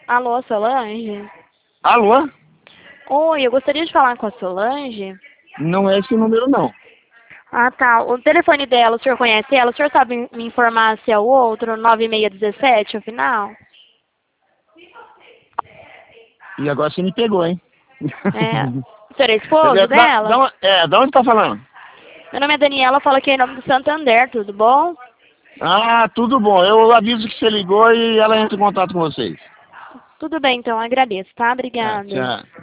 Alô, Solange? Alô? Oi, eu gostaria de falar com a Solange. Não é esse o número, não. Ah, tá. O telefone dela, o senhor conhece ela? O senhor sabe me informar se é o outro, 9617, o final? E agora você me pegou, hein? É. O senhor é esposo dela? Da onde tá falando? Meu nome é Daniela, falo aqui em nome do Santander, tudo bom? Ah, tudo bom. Eu aviso que você ligou e ela entra em contato com vocês. Tudo bem, então, agradeço, tá? Tá, Obrigada. tchau.